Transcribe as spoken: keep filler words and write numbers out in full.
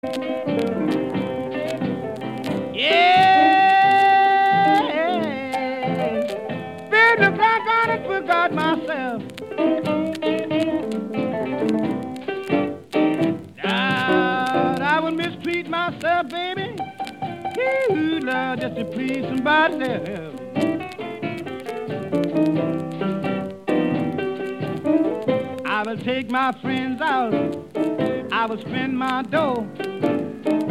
Yeah, baby, if I got it, forgot myself. Lord, I would mistreat myself, baby. Ooh, Lord, just to please somebody else. I will take my friends out. I will spend my dough.